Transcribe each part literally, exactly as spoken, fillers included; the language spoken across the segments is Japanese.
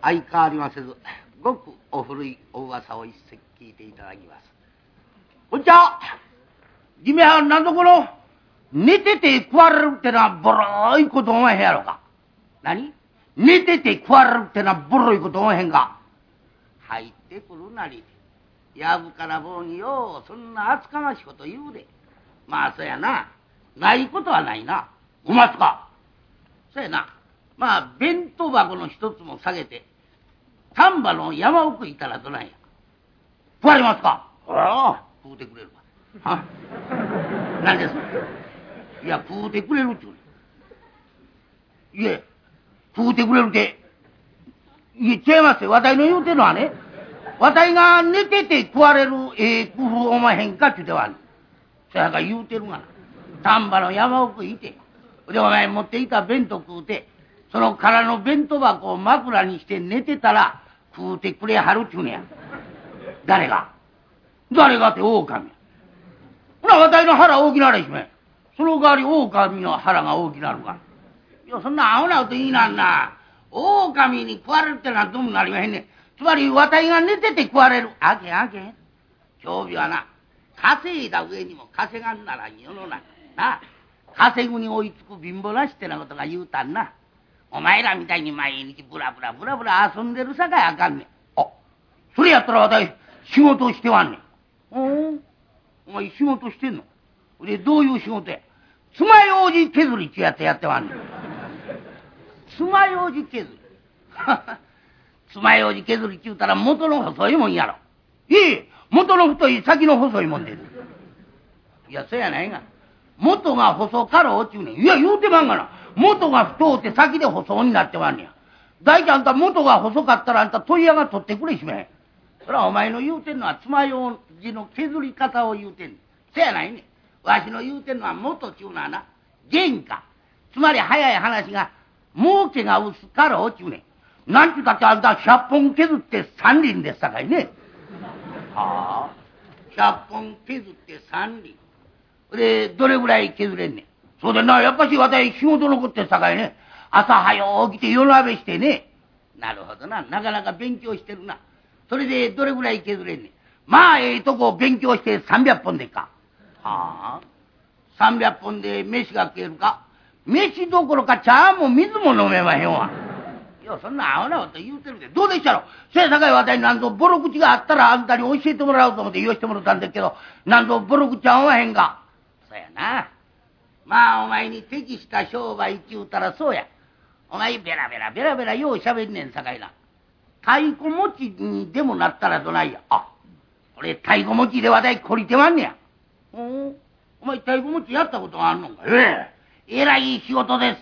相変わりませずごくお古いお噂を一席聞いていただきます。こんにちは。君は何ぞこの寝てて食われるってのはボロいこと思えへんやろか。何？寝てて食われるってのはボロいこと思えへんか。入ってくるなりやぶから棒にようそんな厚かましいこと言うで。まあそうやな、ないことはないな。ごますか。そうやな、まあ弁当箱の一つも下げて丹波の山奥行ったらどないや。食われますか。ああ、食うてくれるわ。は何です。いや食うてくれるっちゅうね。いえ食うてくれるっていえ違いますよ。わたいの言うてるのはね、わたいが寝てて食われるええ工夫おまへんかっちゅうてはんねん。そやから言うてるがな、丹波の山奥行ってでお前持っていた弁当食うて、その空の弁当箱を枕にして寝てたら食うてくれはるっちゅうねや。誰が誰がって狼や。ほなわたいの腹大きならしめ、その代わり狼の腹が大きなるか。いやそんなアホなこと言いなんな。狼に食われるってのはどうもなりまへんねん。つまりわたいが寝てて食われる。あけんあけん。長尾はな、稼いだ上にも稼がんならん世の中な。稼ぐに追いつく貧乏なしってなことが言うたんな。お前らみたいに毎日ブラブラブラブラ遊んでるさかいあかんねん。あ、それやったらわたい仕事をしてはんねん。おお、お前仕事してんの。でどういう仕事や。爪楊枝削りってやってやってはんねん。爪楊枝削り爪楊枝削りって言うたら元の細いもんやろ。いい元の太い先の細いもんです。いやそうやないが、元が細かろうっちゅうねん。いや言うてまんがな、元が太うて先で細になってまんねや。大体あんた元が細かったらあんた問屋が取ってくれしめん。それはお前の言うてんのは爪楊枝の削り方を言うてんねん。そやないねん。わしの言うてんのは元っちゅうのはな、原価、つまり早い話が儲けが薄かろうっちゅうねん。なんちゅうたってあんたひゃっぽん削って三輪ですさかいね。はあ、ひゃっぽん削って三輪でどれぐらい削れんねん。そうでな、やっぱし私仕事残ってさかいね、朝早起きて夜鍋してね。なるほどな、なかなか勉強してるな。それでどれぐらい削れんねん。まあええとこ勉強してさんびゃっぽんでっか。はあ、さんびゃっぽんで飯が食えるか。飯どころか茶も水も飲めまへんわ。いやそんなアホなこと言うてるで。どうでしたろ。せやさかい私なんぞボロ口があったらあんたに教えてもらおうと思って言わしてもらったんですけど、なんぞボロ口はおまへんか。そうやな、まあお前に適した商売って言うたらそうや。お前ベラベラベラベラようしゃべんねんさかいな。太鼓持ちにでもなったらどないや。あ、俺太鼓持ちで私懲りてまんねや。おお前太鼓持ちやったことがあんのか。ええ、えらい仕事ですって。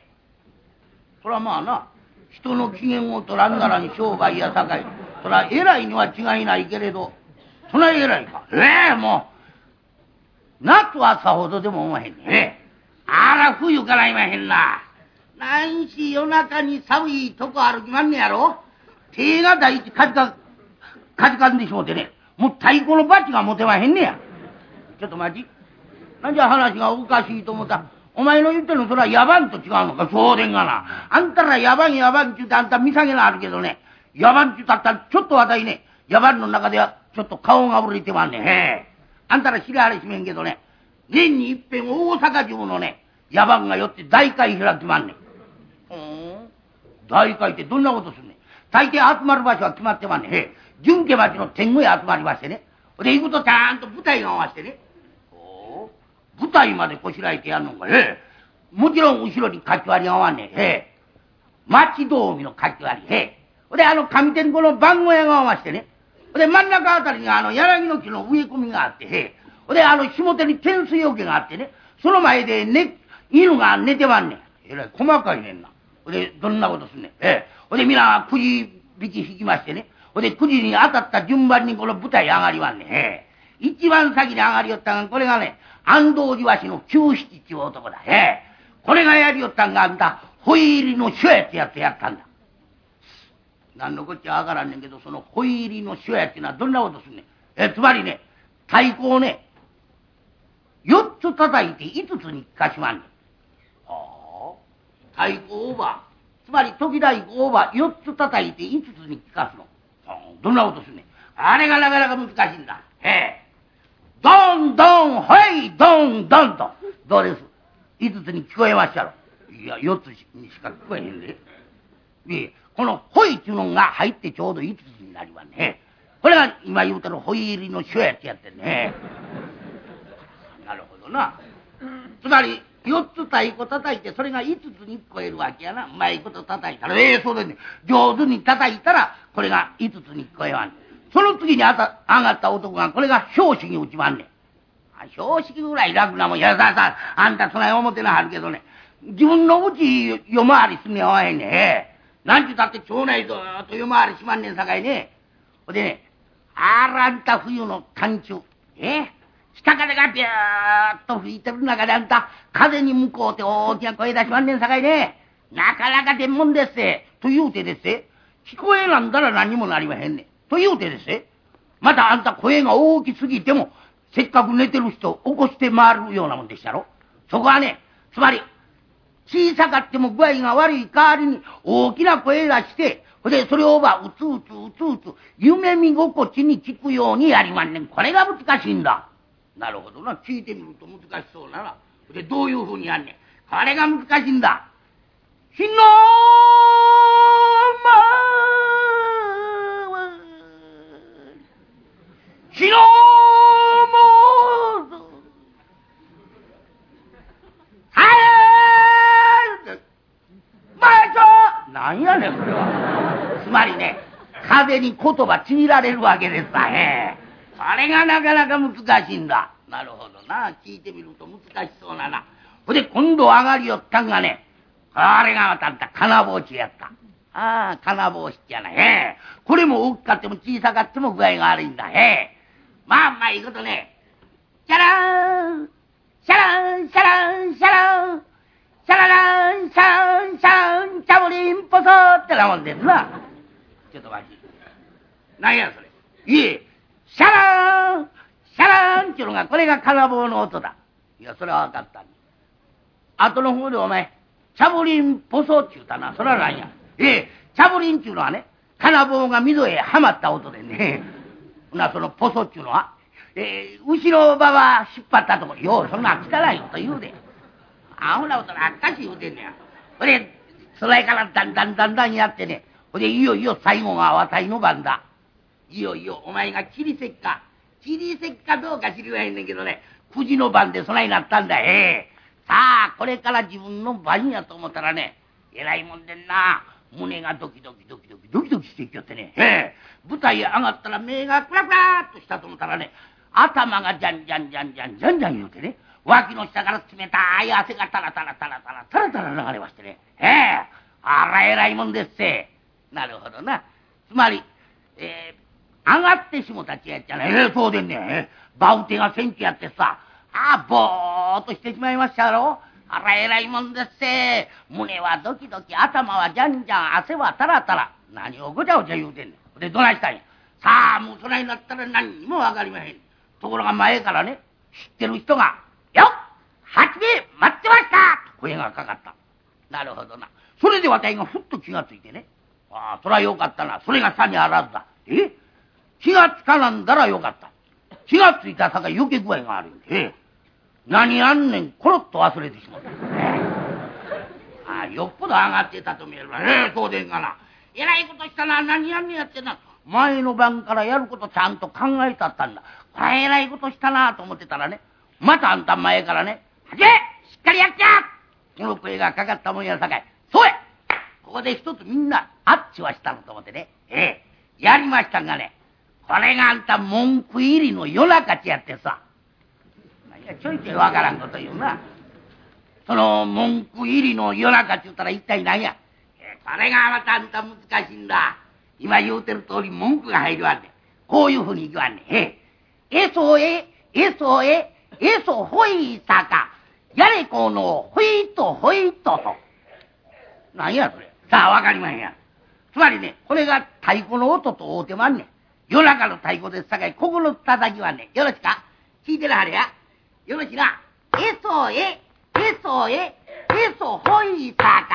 そらまあな、人の機嫌を取らんならん商売やさかい、そら偉いには違いないけれど、そない偉いか。ええ、もう夏はさほどでも思わへんね。ええ、あら冬からいまへんな。なんし夜中に寒いとこ歩きまんねやろ。手が第一かじかかじかんでしもてね、もう太鼓のバチが持てまへんねや。ちょっと待ち、なんじゃ話がおかしいと思った。お前の言ってるのそれは野蛮と違うのか。そうでんがな、あんたら野蛮野蛮っちゅうてあんた見下げがあるけどね、野蛮っちゅうたったらちょっと私ね、野蛮の中ではちょっと顔がぶれてまんねん。へえ、あんたら知りあれしめんけどね、年に一遍大阪中のね野蛮がよって大会開きまんねん。ほん、大会ってどんなことするねん。大抵集まる場所は決まってまんねん。へえ、純家町の天狗へ集まりましてね、で行くとちゃんと舞台が合わせてね、舞台までこしらえてやんのか。ええ、もちろん後ろにかき割りが合わんねん。ええ、町道見のかき割り。ええ、であの上手にこの番小屋が合わしてね、で真ん中あたりにあの柳の木の植え込みがあって、ええ、であの下手に天水桶があってね、その前で、ね、犬が寝てまんねん。えらい細かいねんな。でどんなことすんねん。ええ、でみんなくじ引き引きましてね、でくじに当たった順番にこの舞台上がりまんねん。ええ、一番先に上がりよったんがこれがね、安藤寺わしの九七っていう男だ。ええ、これがやりよったんがあんたホイ入りの書やってやってやったんだ。何のこっちゃわからんねんけど、そのホイ入りの書やっていうのはどんなことすんねん。えつまりね、太鼓をねよっつ叩いていつつに聞かしまんねん。はあ、太鼓オーバつまり時太鼓はよっつ叩いていつつに聞かすの。どんなことすんねん。あれがなかなか難しいんだ。ええ。ドンドン、ほい、ドンドンと。どうです？いつつに聞こえましたろ。いや、よっつにしか聞こえへんで。いえ、このほいっていうのが入ってちょうどいつつになりますね。これが今言うてるほい入りの手やってやってね。なるほどな。つまり、よっつ太鼓叩いて、それがいつつに聞こえるわけやな。うまいこと叩いたら、ええー、そうでね。上手に叩いたら、これがいつつに聞こえわん。その次にあた上がった男が、これが標識に打ちまんねん。標識ぐらい楽なもん。いや、ささ、あんたそない思ってなはるけどね。自分のうち夜回りすんねんわへんねん。ええ。なんちゅうたって町内ずーっと夜回りしまんねんさかいね。ほんでね、あらんた冬の寒中。ええ。北風がビューッと吹いてる中であんた、風に向こうて大きな声出しまんねんさかいね。なかなか出んもんですせ。と言うてですせ。聞こえなんだら何にもなりまへんねん。と言うてですせ。またあんた声が大きすぎても、せっかく寝てる人を起こして回るようなもんでしたろ。そこはね、つまり、小さかっても具合が悪い代わりに大きな声出して、それでそれをばうつうつうつうつ夢見心地に聞くようにやりまんねん。これが難しいんだ。なるほどな。聞いてみると難しそうなら。でどういうふうにやんねん。これが難しいんだ。ひのまひのもはい前となんやねんこれは。つまりね、風に言葉ちぎられるわけですわ。へえ。それがなかなか難しいんだ。なるほどな。聞いてみると難しそうなな。ほんで今度上がりよったんがね、あれがまたあんた金帽子やった。ああ、金帽子じゃない。へえ。これも大きかっても小さかっても具合が悪いんだ。へえ。まあまあいいことね。シャラーンシャランシャランシャランシャラランシャランシャランチャボリンポソってなもんですな。ちょっと待ち。何やそれ。いえ、シャラーンシャラーンっていうのが、これが金棒の音だ。いや、それは分かった。後の方でお前、チャボリンポソって言うたな。それは何や。ええ、チャボリンっていうのはね、金棒が溝へはまった音でね。な、そのポソっていうのは、えー、後ろ馬は引っ張ったところ、よう、そんな汚いこと言うで。あほなことな、あっかし言うてんねや。ほれ、それからだんだんだんだんやってね、ほれ、いよいよ最後がわたいの番だ。いよいよ、お前が切りせっか、切りせっかどうか知りまへんねんけどね、くじの番でそないなったんだ。ええ。さあ、これから自分の番やと思ったらね、えらいもんでんな。胸がドキドキドキドキドキドキしてきよってね。ええ。舞台へ上がったら目がクラクラっとしたと思ったらね、頭がジャンジャンジャンジャンジャンジャン言うてね、脇の下から冷たい汗がタラタラタラタラタラタラ流れましてね。ええ。あらえらいもんですせ。なるほどな。つまり、えー、上がってしもたちやっちゃね。ええ、そうでんね。バウテが戦地やってさ、ああ、ぼーっとしてしまいましたやろ。あらえらいもんですせ。胸はドキドキ、頭はジャンジャン、汗はタラタラ。何をごちゃごちゃ言うてんねん。で、どないしたんや。さあ、もうそないになったら何にもわかりまへん。ところが前からね、知ってる人が、よっはちめい待ってましたと声がかかった。なるほどな。それで私がふっと気がついてね。ああ、そりゃよかったな。それがさにあらずだ。え気がつかなんだらよかった。気がついたさか余計具合が悪いんで。え何やんねん、コロッと忘れてしまった。えああ、よっぽど上がってたと見えるわ。ええ、そうでんかな。えらいことしたな。何やんねんやってな。前の晩からやることちゃんと考えたったんだ。これえらいことしたなと思ってたらね、またあんた前からね、はじめしっかりやっちゃこの声がかかったもんやさかい。そうやここで一つみんなあっちはしたのと思ってね。ええ、やりましたがね、これがあんた文句入りの夜中ちやってさ。いやちょいちょいわからんこと言うな。その文句入りの夜中って言ったら一体何や。えこれがまたあんた難しいんだ。今言うてる通り文句が入るわんねん。こういうふうに言わんねん。ええ、えそえ、えそえ、えそほいさか、やれこのほいとほいとと。何やそれ。さあわかりまへんや。つまりね、これが太鼓の音と合うてまんねん。夜中の太鼓ですさかい、ここの叩きはねん。よろしか聞いてるはれや。よろしな。えそえ、えそえ、えそほいさか、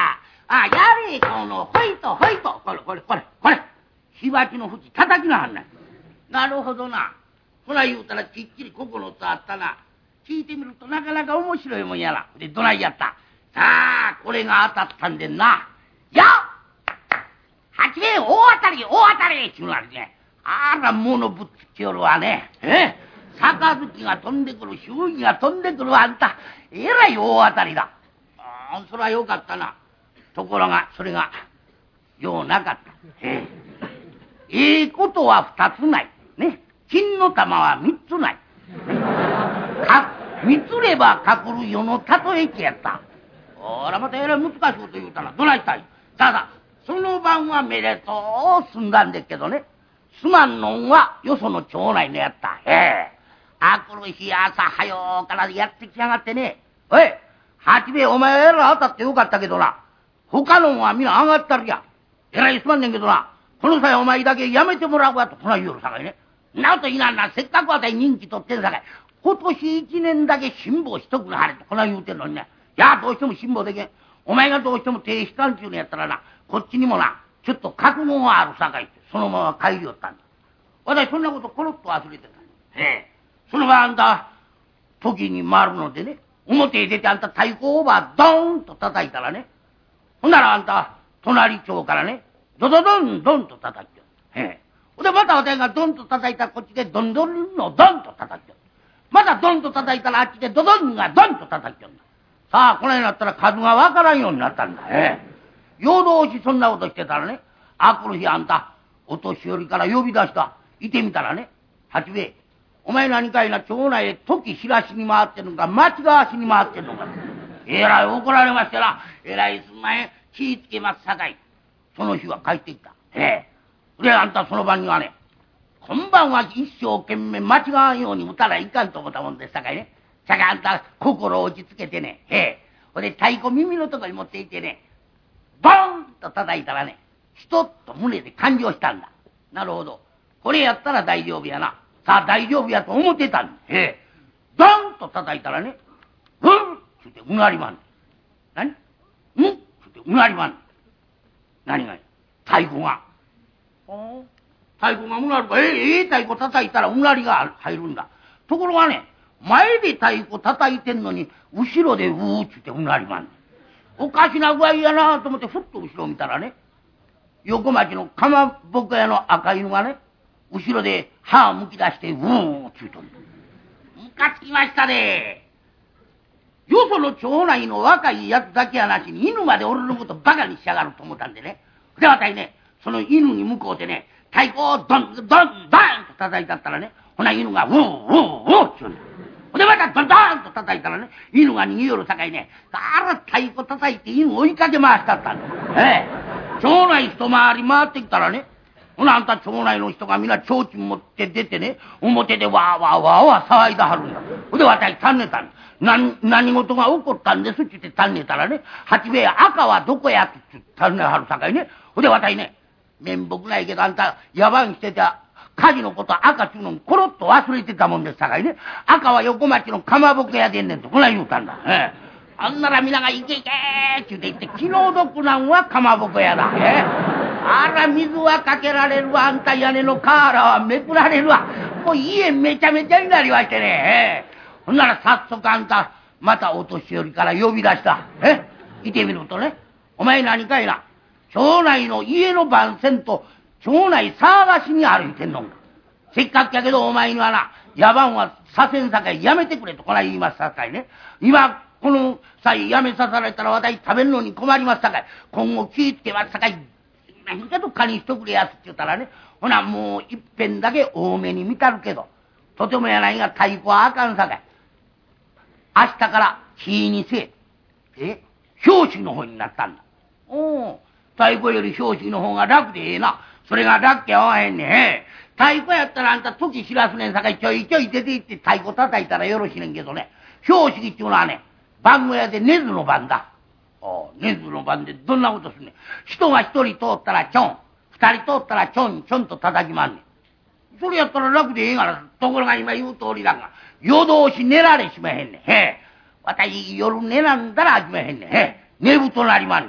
あ、やれ、この、ほいと、ほいと、これ、これ、これ、これ、火鉢の縁叩きなはんねん。なるほどな。ほら言うたらきっちりここのつあったな。聞いてみるとなかなか面白いもんやな。で、どないやった。さあ、これが当たったんでんな。やっ八兵衛大当たり、大当たりっていうのはね、あら、物ぶっつきよるわね。え杯が飛んでくる、祝儀が飛んでくるあんた、えらい大当たりだ。ああ、それはよかったな。ところが、それが、ようなかった。ええええことは二つない。ね。金の玉は三つない。か、三つればかくる世の例えきやった。ほら、またえらい難しいこと言うたな。どないしたい。さあさあ、その晩はめでとう済んだんですけどね。すまんのんはよその町内のやった。へえ。あくる日朝早うからやってきやがってね。おい、八兵衛お前えらい当たってよかったけどな。他のんは皆上がったるや。えらいすまんねんけどな。この際お前だけやめてもらうわとこない言うるさかいね。なおといなな、せっかくあたり人気取ってんさかい。今年一年だけ辛抱しとくなはれとこない言うてんのにね。いや、どうしても辛抱でけん。お前がどうしても手引かんちゅうのやったらな、こっちにもな、ちょっと覚悟があるさかいって、そのまま帰りよったんだ。私そんなことコロッと忘れてた。へえ。その場あんた、時に回るのでね、表へ出てあんた太鼓オーバードーンと叩いたらね、ほんならあんた、隣町からね、ドドドンドンと叩きよ。へえ。ほんでまた私がドンと叩いたらこっちでドンドンのドンと叩きよ。またドンと叩いたらあっちでドドンがドンと叩きよんだ。さあ、このようになったら数がわからんようになったんだ。ええ。夜通しそんなことしてたらね、あくる日あんた、お年寄りから呼び出した。いてみたらね、八兵衛、お前何かいな、町内へ時知らしに回ってんのか、町側しに回ってんのか。えらい怒られましてな、えらいすんまへん、気ぃつけますさかい。その日は帰ってきた。ええ。で、あんたその晩にはね、今晩は一生懸命間違わんように打たらいかんと思ったもんですさかいね。さかあんた心を落ち着けてね、ええ。ほんで太鼓耳のとこに持っていってね、ボーンと叩いたらね、ひとっと胸で感情したんだ。なるほど。これやったら大丈夫やな。さあ大丈夫やと思ってたんだ。ええ。ドーンと叩いたらね、うんって言ってうなりまんねん。何うんって言ってうなりまんねん。何が太鼓が。太鼓がうなるか。ええ、ええ太鼓叩いたらうなりが入るんだ。ところがね、前で太鼓叩いてんのに、後ろでうーって言ってうなりまんねん。おかしな具合やなと思ってふっと後ろを見たらね、横町のかまぼこ屋の赤犬がね、後ろで歯をむき出してうーって言うとんだ。ムカつきましたね。よその町内の若いやつだけやなしに犬まで俺のことバカにしやがると思ったんでね。で私ね、その犬に向こうでね、太鼓をドンドンドンと叩いたったらね、ほな犬がウーウーウーって言うんだ。でまたドンドンと叩いたらね、犬が逃げよるさかいね、あら太鼓叩いて犬追いかけ回したったんだ。ええ。町内一回り回ってきたらね、ほなあんた町内の人がみんな提灯持って出てね、表でわーわーわーわー騒いだはるんだ。ほで私尋ねたんだ。何、何事が起こったんですって言って尋ねたらね、八兵衛赤はどこやって尋ねはるさかいね。ほで私ね、面目ないけどあんた野蛮してた火事のこと赤ちゅうのコロッと忘れてたもんですさかいね。赤は横町のかまぼこ屋でんねんとこない言うたんだ。ええ。あんなら皆がいけいけーって言って言って気の毒なんはかまぼこ屋だ。ええ。あら水はかけられるわ、あんた屋根の瓦はめくられるわ。もう家めちゃめちゃになりましてね。ええ。ほんなら早速あんたまたお年寄りから呼び出した。えいてみるとね、お前何かいな、町内の家の番線と町内騒がしに歩いてんのか。せっかくやけどお前にはな、野蛮はさせんさかいやめてくれとこない言いますさかいね。今この際やめさされたら私食べるのに困りますさかい。今後気ぃつけますさかい。何かとかにしとくれやつって言ったらね、ほなもう一遍だけ多めに見たるけど、とてもやないが太鼓はあかんさかい。明日から日にせえ。え表紙の方になったんだ。おお、太鼓より表紙の方が楽でええな。それが楽やわへんねん。え太鼓やったらあんた時知らすねんさかいちょいちょい出て行って太鼓叩いたらよろしいねんけどね。表紙っていうのはね、番小屋で根津の番だ。お根津の番でどんなことすんねん。人が一人通ったらちょん、二人通ったらちょんちょんと叩きまんねん。それやったら楽でええがな。ところが今言う通りだが、夜通し寝られしまへんねん。へえ。私夜寝なんだらあきまへんねん。へえ。寝ぶとなりまんねん。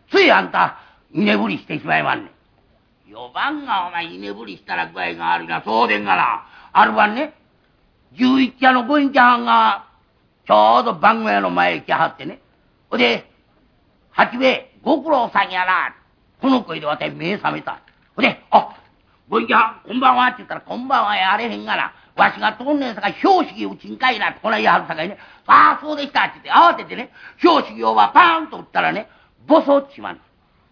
ついあんた、居眠りしてしまいまんねん。よばんがお前居眠りしたら具合が悪いな、そうでんがな。ある晩ね、十一夜のご隠居はんが、ちょうど番小屋の前へ来はってね。ほで、八兵衛、ご苦労さんやな。この声で私目覚めた。ほで、あ、ご隠居はん、こんばんはって言ったら、こんばんはやあれへんがな。わしが通んねんさかい、標識打ちんかいなってこないやはるさかいね。ああ、そうでしたって言って、慌ててね、標識をはパーンと打ったらね、ボソっちまう。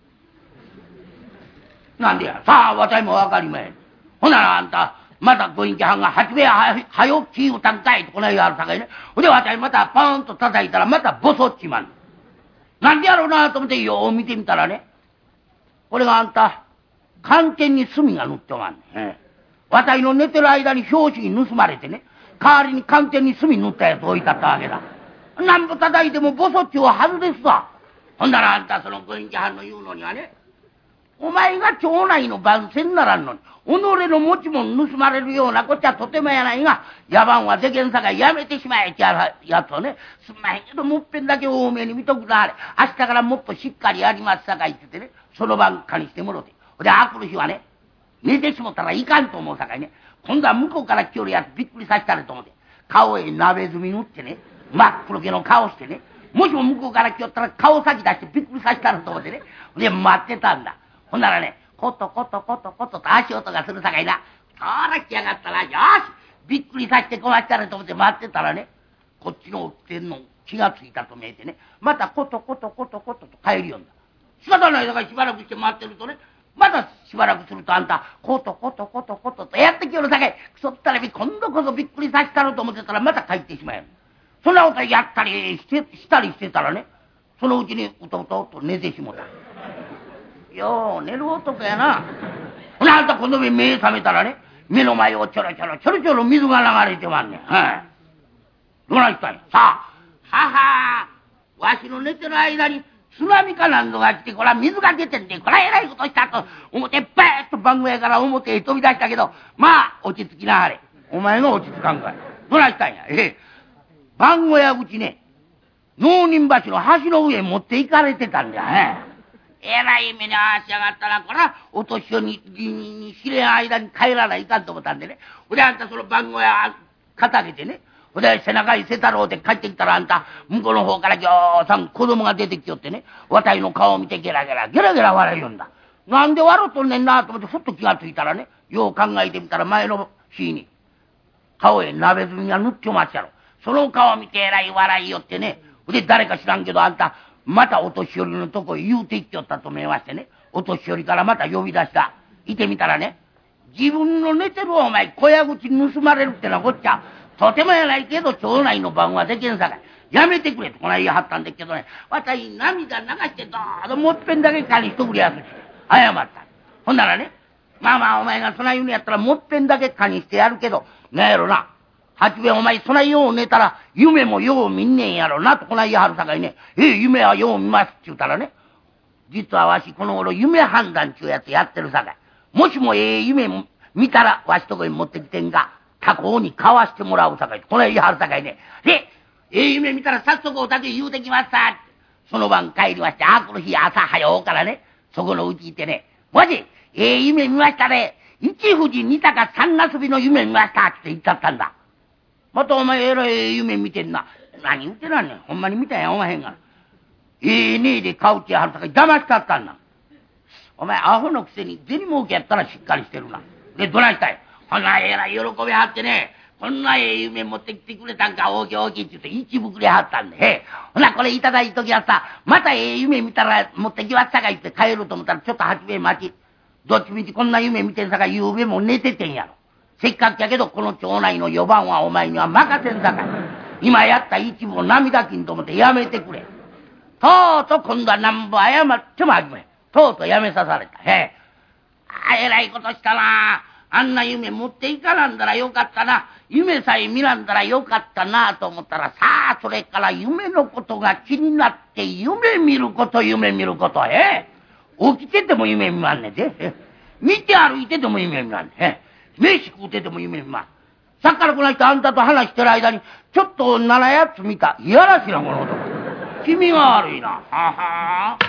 なんでや、さあ、私もわかりまへん。ほならあんた、またご隠居はんが八兵衛は、はよ気打たんかいってこないやはるさかいね。ほで、私またパーンと叩いたら、またボソっちまう。なんでやろうなと思ってよう見てみたらね、これがあんた、寒天に炭が塗ってまんねん。私の寝てる間に標識盗まれてね、代わりに寒天に炭塗ったやつ置いてあったわけだ。なんぼ叩いてもボソっちゅうはずですわ。ほんならあんたそのご隠居はんの言うのにはね、お前が町内の番宣ならんのに、己の持ち物盗まれるようなこっちゃとてもやないが、野蛮はでけんさかいやめてしまえってややつをね、すんまへんけどもっぺんだけ多めに見とくなあれ。明日からもっとしっかりやりますさかいって言ってね、その晩かにしてもろて。で、あくる日はね、寝てしもたらいかんと思うさかいね、今度は向こうから来よるやつびっくりさせたれと思って、顔へ鍋炭塗ってね、真っ黒けの顔してね、もしも向こうから来よったら顔先出してびっくりさせたれと思ってね、で、待ってたんだ。ほんならね、コトコトコトコトと足音がするさかいな。そら来やがったら、よしびっくりさせてこましたらと思って待ってたらね、こっちの起きてんの気がついたと見えてね、またコトコトコトコトと帰るよんだ。仕方ないだからしばらくして待ってるとね、またしばらくするとあんた、コトコトコトコトとやってきよるさかい、くそったらび、今度こそびっくりさせたろと思ってたらまた帰ってしまう。そんなことやったりして、したりしてたらね、そのうちにうとうとと寝てしもた。よう寝る男やな。ほなあんたこの目目覚めたらね、目の前をちょろちょろちょろちょろ水が流れてまんねん。はい。どないしたんや。さあ、ははわしの寝てる間に津波かなんぞが来て、こら水が出てんで、こらえらいことしたと思って、バーッと番小屋から表へ飛び出したけど、まあ落ち着きなはれ。お前の落ち着かんかい。どないしたんや。ええ、番小屋口ね、農人橋の橋の上へ持って行かれてたんだよね。えらい目にあしやがったら、こらお年寄りに知れん間に帰らないかんと思ったんでね。ほであんたその番小屋肩げてね、ほで背中にせたろうで帰ってきたら、あんた向こうの方からぎょうさん子供が出てきよってね、わたいの顔を見てゲラゲラゲラゲラ笑いよんだ。なんで笑うとんねんなと思ってふっと気がついたらね、よう考えてみたら前の日に顔へ鍋炭が塗ってまっちゃろ。その顔を見てえらい笑いよってね。ほで誰か知らんけどあんたまたお年寄りのとこへ言うていっちゃったと見えましてね、お年寄りからまた呼び出した。いてみたらね、自分の寝てるお前小屋口に盗まれるってのはこっちゃとてもやないけど町内の番はできんさかい、やめてくれとこない言いはったんですけどね、私涙流してどうぞもっぺんだけ借りしとくれやすし謝った。ほんならね、まあまあお前がそない言うんやったらもっぺんだけ借りしてやるけど、なんやろな、八兵衛お前そないよう寝たら夢もよう見んねんやろなとこない言いはるさかいね、ええ夢はよう見ますって言うたらね、実はわしこの頃夢判断ちゅうやつやってるさかい、もしもええ夢見たらわしとこに持ってきてんが他校に買わしてもらうさかいこない言いはるさかいね、でええ夢見たら早速おたけ言うてきますさ。その晩帰りまして、あくる日朝早うからね、そこのうち行ってね、わしええ夢見ましたね、一富士二鷹三なすびの夢見ましたって言っちゃったんだ。またお前えらい夢見てんな。何言ってらんねん、ほんまに見たんやおまへんがな。ええねえで買うってやはるさかい騙しかったんだ。お前アホのくせに銭儲けやったらしっかりしてるな。でどないしたい、ほなえらい喜びはってね、こんなええ夢持ってきてくれたんか大きい大きいって言って一ぶくれはったんで、へほなこれいただいときやさ、またええ夢見たら持ってきましたかいって帰ると思ったらちょっと八兵衛待ち、どっちみちこんな夢見てんさかいゆうべも寝ててんやろ。せっかくやけどこの町内の四番はお前には任せんさかい、今やった一部を涙金と思ってやめてくれ。とうとう今度はなんぼ謝ってもあきめん、とうとうやめさされた。へえ、あえらいことしたな。あんな夢持っていかなんだらよかったな、夢さえ見らんだらよかったなと思ったら、さあそれから夢のことが気になって夢見ること夢見ること、ええ、起きてても夢見まんねんで、見て歩いてても夢見まんねん、ええ、飯食うてても夢見まん。さっきからこの人あんたと話してる間にちょっとななやつ見た、いやらしいなこの男、気味が悪いな。はは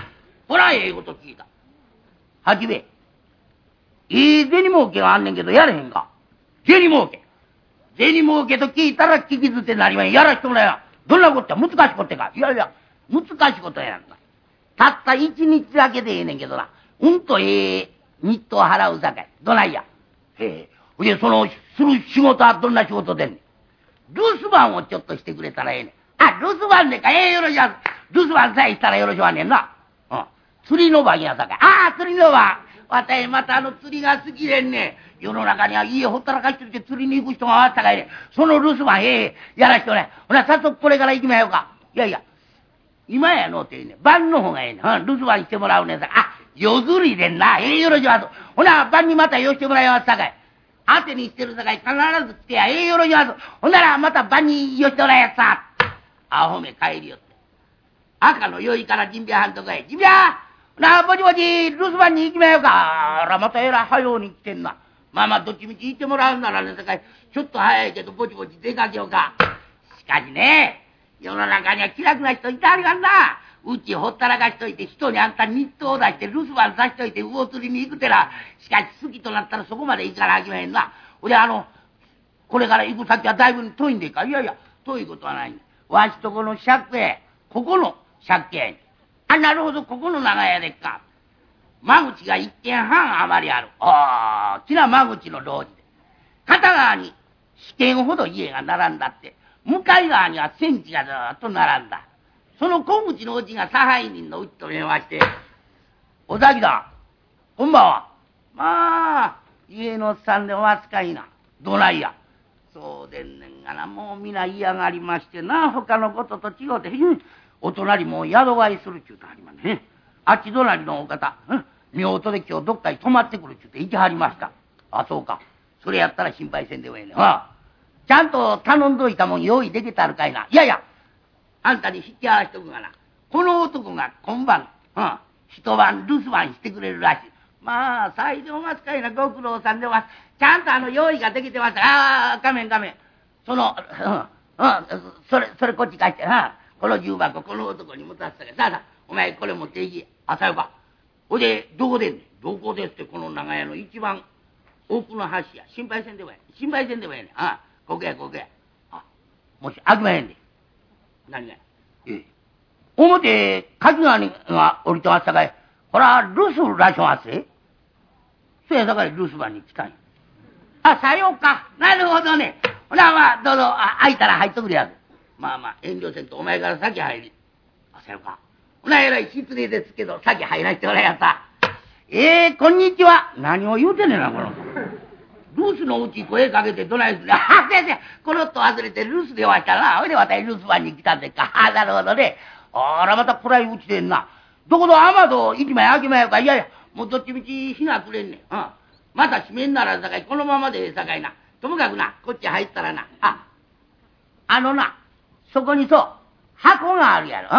こらええこと聞いた。はじめ、いい銭儲けがあんねんけど、やれへんか。銭儲け。銭儲けと聞いたら聞き捨てなりまん。やらしてもらえや。どんなことや、難しいことやか。いやいや、難しいことやんか。たった一日だけでええねんけどな。うんとええ日当払うさかい。どないや。へえ。ほいで、その、する仕事はどんな仕事でんねん。留守番をちょっとしてくれたらええねん。あ、留守番でか。ええ、よろしいわ。留守番さえしたらよろしいわねんな。うん。釣りの番やさかい。ああ、釣りの番。わたいまたあの釣りが好きでんねん。世の中には家ほったらかしてて釣りに行く人があったかいねん。その留守番、ええ、やらしておれ。ほな、早速これから行きまようか。いやいや、今やのうてええねん。晩の方がええねん。うん、留守番してもらうねんさ。あ、夜釣りでんな。ええ、よろしいわ。ほな、晩にまたよしてもらいますさかい。当てにしてるさかい必ず来てや。ええ、よろしいわ。ほんならまた晩によしてもらいやつさ。アホめ帰りよって。赤の酔いからジンビアはんとこへ。ジンビアなあ、ぼちぼち、留守番に行きまようか。あら、またえらい早うに来てんな。まあまあ、どっちみち行ってもらうんならね、さかい、ちょっと早いけど、ぼちぼち出かけようか。しかしね、世の中には気楽な人いてありがんな。うちほったらかしといて、人にあんた日当を出して、留守番さしといて、魚釣りに行くてら、しかし好きとなったらそこまで行かなあきまへんな。ほで、あの、これから行く先はだいぶ遠いんでいか。いやいや、遠いことはない。わしとこの借家、ここの借家や。あ、なるほど、ここの長屋でっか。間口が一軒半余りある。大きな間口の路地で。片側に四軒ほど家が並んだって、向かい側には戦地がずっと並んだ。その小口のうちが差配人のうちと見まして、お崎だ、こんばんは。まあ、家のおっさんでお扱いな。どないや。そうでんねんがな、もう皆嫌がりましてな、他のことと違うて、お隣も宿替えするっちゅうとありまんね。あっち隣のお方、夫婦で今日どっかに泊まってくるっちゅうて行きはりました。あ、そうか。それやったら心配せんでもええねん。ああ、ちゃんと頼んどいたもん用意できたるかいな。いやいや、あんたに引き合わしとくがな。この男が今晩、うん、一晩留守番してくれるらしい。まあ、最上ますかいな、ご苦労さんでます。ちゃんとあの用意ができてます。ああ、仮面仮面。その、うん、うん、それ、それこっち貸してな。この重箱、この男に持たせたから、さあさあ、お前これ持っていき。あ、さよか。ほいで、どこでんねん。どこですって、この長屋の一番奥の端や。心配せんでもええ。心配せんでもええねん。ああ、ここや、ここや。あ、もし開きまへんで。何がええ。表、鍵がが降りてましたかい。これは留守らしますえ。そやさかい留守番に来たんや。あ、さようか。なるほどね。ほな、まあ、どうぞ、あ、開いたら入っとくれや。まあまあ、遠慮せんとお前から先入り。あ、さようか。ほな、えらい失礼ですけど、先入らせてもらいやった。えー、こんにちは。何を言うてんねんな、この。留守のうち声かけてどないする。あ、先生、このっと忘れて留守でわしたな。ほいで私留守番に来たんでっか。あ、なるほどね。あら、また暗いうちでんな。どこぞ雨戸一枚開けまよか。いやいや、もうどっちみち火がくれんねん。うん。また閉めんならさかい、このままでええさかいな。ともかくな、こっち入ったらな。あ、あのな、そこにそう、箱があるやろ。うん。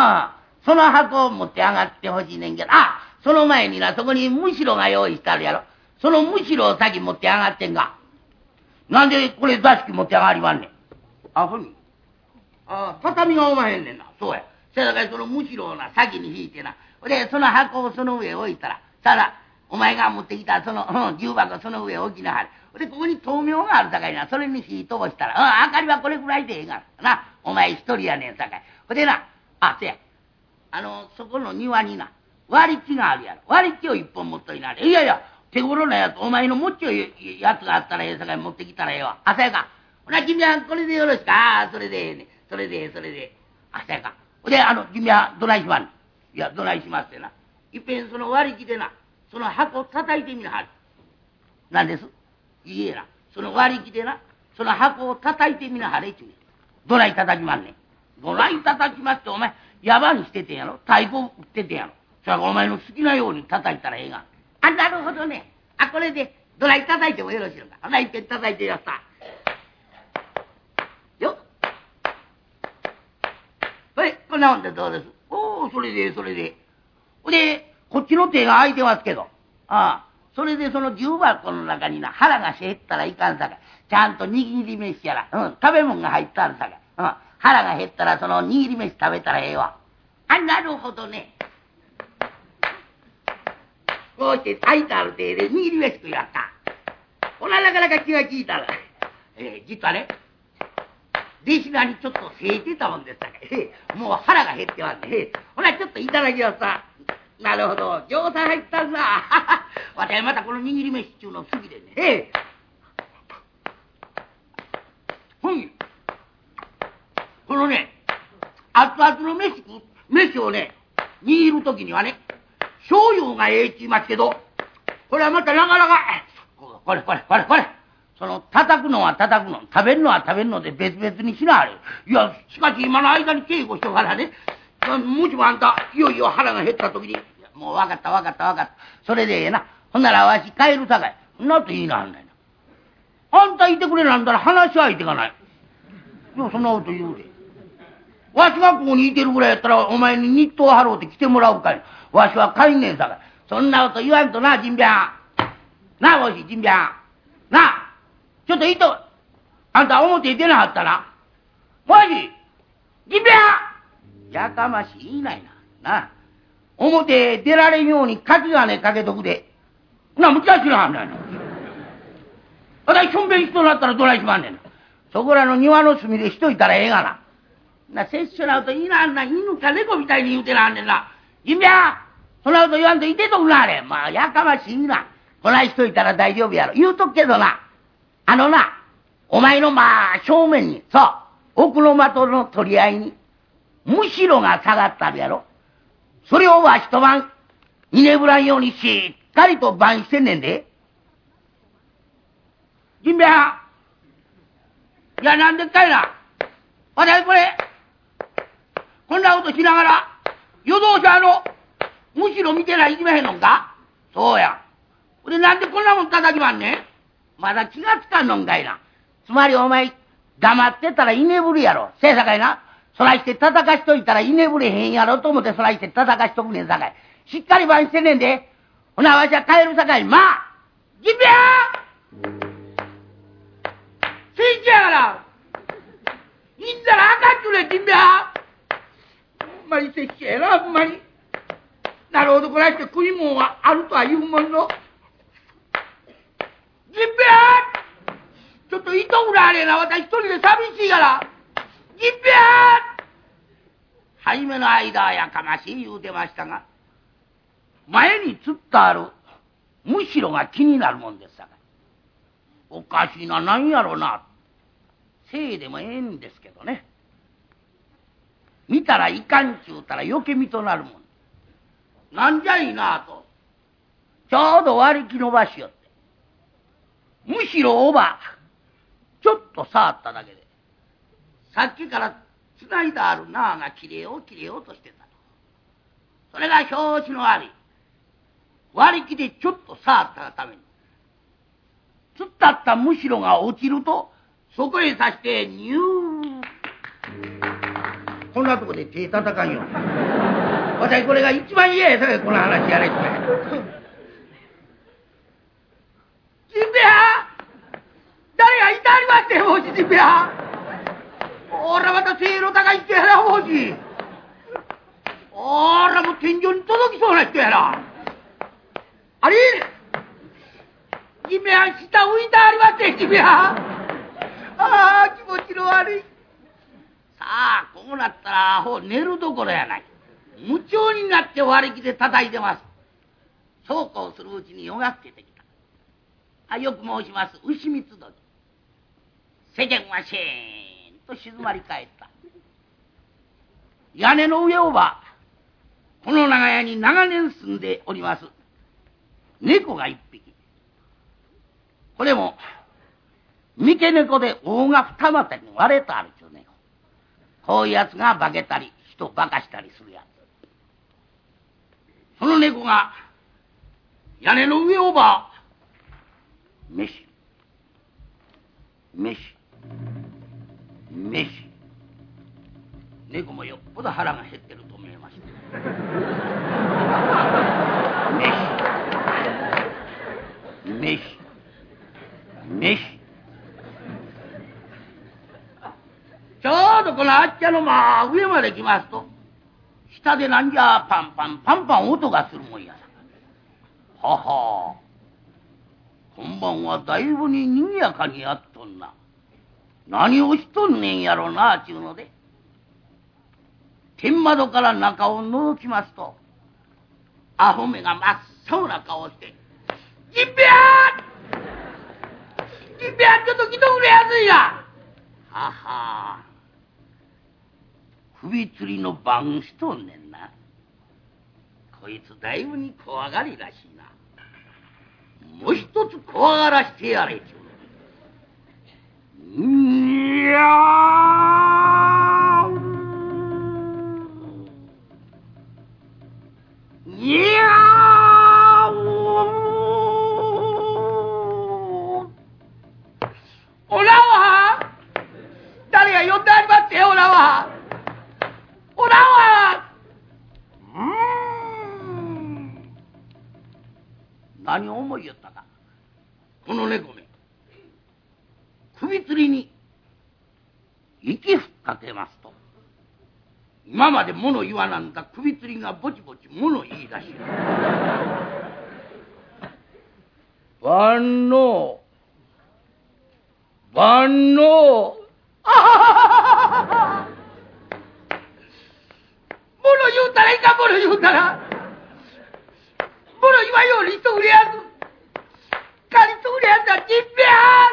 その箱を持って上がってほしいねんけど、あ、その前にな、そこにむしろが用意してあるやろ。そのむしろを先持って上がってんが。なんでこれ座敷持って上がりまんねん。あ、ふみ。あ、畳がおまへんねんな。そうや。そやだからそのむしろをな、先に引いてな。で、その箱をその上置いたら、さだ、お前が持ってきたその、うん、重箱その上置きなはれ。で、ここに灯明があるさかいな。それに火通したら、うん、明かりはこれぐらいでええがな。お前一人やねんさかい。ほでな、あ、せや。あの、そこの庭にな、割り木があるやろ。割り木を一本持っといなはれ。いやいや、手頃なやつ、お前のもっちょいやつがあったらええさかい持ってきたらええわ。あ、さやか。ほな、君はこれでよろしか。ああ、それでええね。それでええ、それでええ。あ、さやか。ほで、あの、君はどないしまんねん。いや、どないしますってな。いっぺんその割り木でな、その箱叩いてみなはれ。なんですいいえな。その割り木でな、その箱を叩いてみなはれちゅうねん。どない叩きまんねん。どない叩きますって、お前、野場にしててんやろ。太鼓打っててんやろ。それはお前の好きなように叩いたらええが。あ、なるほどね。あ、これで、どない叩いてもよろしいのか。ほな、いっぺん叩いてやった。よっ。これ、こんなもんでどうです。おお、それで、それで。ほで、こっちの手が空いてますけど。ああ。それでその重箱の中にな、腹が減ったらいかんさかい。ちゃんと握り飯やら、うん、食べ物が入ってあるさかい。うん。腹が減ったらその握り飯食べたらええわ。あ、なるほどね。 こうして炊いてある手で握り飯食いやった。ほななかなか気が利いたら、えー、実はね、弟子らにちょっとせいてたもんですさかい、えー、もう腹が減ってはんね、えー、ほなちょっといただきますさ。なるほど、上手入ったんだ。私またこの握り飯っちゅうの好きでね。えーほんこのね、熱々の飯飯をね、握るときにはね、醤油がええっち言いますけど、これはまたなかなか、これこれこれこれ、その叩くのは叩くの、食べるのは食べるので別々にしなはれ。いや、しかし今の間に稽古しとからね、もしもあんた、いよいよ腹が減ったときに、もう分かった分かった分かった。それでええな。ほんならわし帰るさかい。そんなといいなはんないな。あんたいてくれなんだら話し相手がない。いや、そんなこと言うで。わしがここにいてるぐらいやったら、お前に日当払うて来てもらうかい。わしは帰んねえさかい。そんなこと言わんとな、ジンビャン。なあ、もし、ジンビャン。なあ、ちょっといいと、あんた表へ出なはったな。もし、ジンビャン。やかましい言いないな。なあ、表へ出られんようにかき金かけとくで。な、むちゃしなはんないな。私、しょんべんしとなったらどないしまんねんな。そこらの庭の隅でしといたらええがな。な、せっしょなこと言いなはんな。犬か猫みたいに言うてなはんねんな。ジンビャン、そんなこと言わんといてとくなはれ。まあ、やかましいな。こないしといたら大丈夫やろ。言うとくけどな。あのな、お前のまあ、正面に、そう、奥の的の取り合いに、むしろが下がったるやろ。それをわしと晩、居眠らんようにしっかりと晩してんねんで。ジンベエはん。いや、なんでっかいな。私これ、こんなことしながら、夜通しあの、むしろ見てないきまへんのか。そうや。で、なんでこんなもん叩きまんねん。まだ気がつかんのんかいな。つまりお前、黙ってたら居眠りやろ。せやさかいな。そらして叩かしといたら居眠れへんやろと思ってそらして叩かしとくねんさかい。しっかり晩してんねんで。ほなわしは帰るさかい。まあ、ジンベエスイッチやから。いんだらあかんちゅうねん、ジンベエほんまにせっしやな、ほんまに。なるほど、こないして食いもんはあるとは言うもんの。ジンベエちょっといとくらあれな、私一人で寂しいから。ジンベエ初めの間はやかましい言うてましたが、前につったあるむしろが気になるもんですさかい。おかしいな、何やろな。せいでもええんですけどね。見たらいかんちゅうたら余計見となるもん。なんじゃいいなと。ちょうど割り木のばしよって。むしろおば、ちょっと触っただけで、さっきからつないだある縄が切れよう切れようとしてたと。それが表紙の悪い。割り木でちょっと触ったがために、突っ立ったむしろが落ちると、そこへ刺してニュー。こんなとこで手叩かんよ。私これが一番嫌やさかい、この話やれって。ジンベエ誰がいてありまして、もしジンベエおらまたせいろ高い人やな、もし。おらもう天井に届きそうな人やな。あれジンベエ下浮いてありまして、ジンベエああ、気持ちの悪い。さあ、こうなったらアホ寝るどころやない。夢中になって割り切で叩いてます。そうこうするうちに夜が更けてきた。あ、よく申します牛三つ時。世間はシーンと静まり返った。屋根の上をばこの長屋に長年住んでおります猫が一匹。これも三毛猫で大が二股に割れとあるちゅう猫。こういうやつが化けたり人を化かしたりするやつ。その猫が屋根の上をば飯飯飯。猫もよっぽど腹が減ってると見えました。飯飯飯。ちょうどこのあっちゃのまあ上まで来ますと、下でなんじゃパンパンパンパン音がするもんやさ。 はは今晩はだいぶににぎやかにやっとんな。何をしとんねんやろなちゅうので、天窓から中を覗きますと、アホめが真っ青な顔して、じんべやーじんべやちょっと来とくれやすいな。はは首吊りの番しとんねんな。こいつだいぶに怖がりらしいな。もう一つ怖がらしてやれちゅうの。いやーいやーおらは誰が呼んでありますよ。おらはおらはうーん何を思いよったか。この猫め首吊りに息吹っかけますと、今まで物言わなんだ首吊りがぼちぼち物言い出し万能万能あははは物言うたらいかん。物言うたら物言わんようにしとくれやす。借りとくれやすはじんべ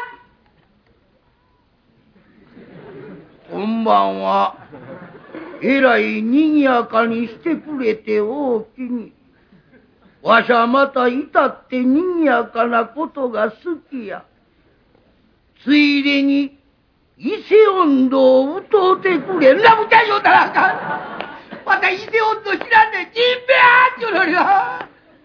やこんばんは。えらいにぎやかにしてくれておおきに。わしゃまたいたってにぎやかなことが好きや。ついでに伊勢音頭を歌うてくれ。んなむちゃ言うたらあかん。また伊勢音頭知らんねん。じんべやっちゅうのには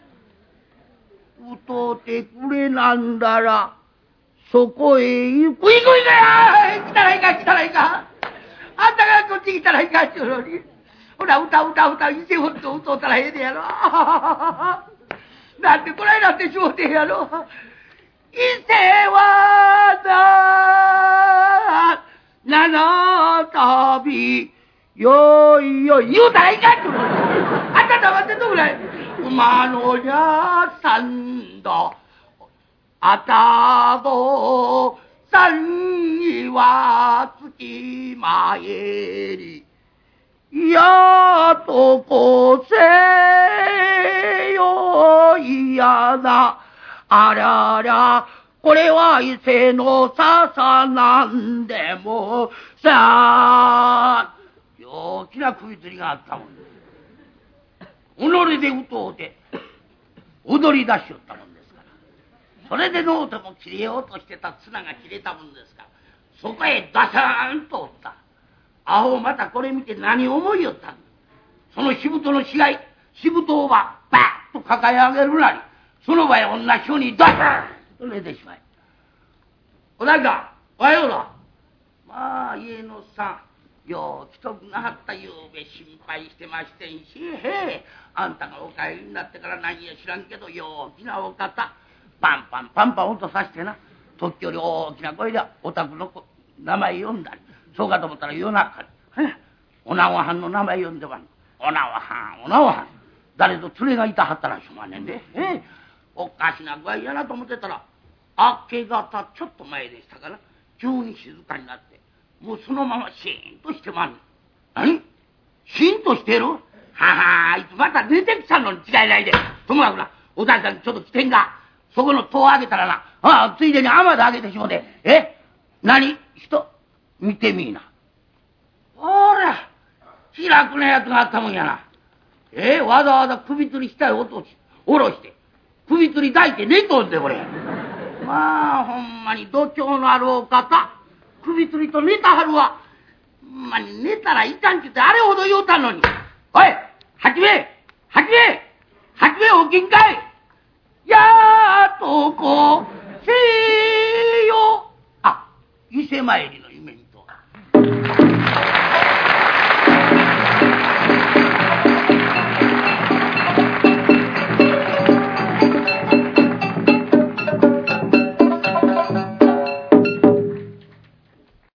歌うてくれなんだらそこへ行く。行くいかや来たらいか来たらいか。あんたがこっち来たらいかっちゅうのに。ほら歌歌歌伊勢音頭歌うたらええでやろ。なんでこないなってしもうてんやろ。伊勢はだ七旅よいよい言うたらいかんっちゅうのに。あんた黙ってんとくらい。馬のやさんだあたごさんには月参りやとこせよいやな。あららこれは伊勢の笹なんでもさあ大きな首吊りがあったもんです。己でうとうて踊り出しよったもんですから、それでノートも切れようとしてた綱が切れたもんですから、そこへダシャーンとおった。アホまたこれ見て何を思いよったんだ。そのしぶとの死骸しぶとをばバッと抱え上げるなり、その場へ女人にダシャーンと寝てしまい。おだきだおはようだ。まあ家のさんよう来とくなはったゆうべ心配してましてんし、へえあんたがお帰りになってから何や知らんけどようきなお方パンパンパンパン音さしてな、時折大きな声でお宅の名前読んだり、そうかと思ったら夜中におなわはんの名前呼んでばん。おなわはんおなわはん誰と連れがいたはったらしょうがねんで、ええおかしな具合やなと思ってたら、明け方ちょっと前でしたから急に静かになって、もうそのままシーンとしてまんねん。何シーンとしてる。ははあいつまた寝てきたのに違いないで。ともかくなおたりさんちょっと来てんが、そこの戸を開けたらな、ああついでに雨で開けてしもうて、え何人見てみいな。ほら気楽なやつがあったもんやな。えー、わざわざ首吊りしたい落とし下ろして首吊り抱いて寝とんでこれ。まあほんまに度胸のあるお方、首吊りと寝たはるわ。ほんまに寝たらいかんって言ってあれほど言うたのに。おいはじめはじめはじめ起きんかい。やっとこせよ。あ伊勢参りの夢にと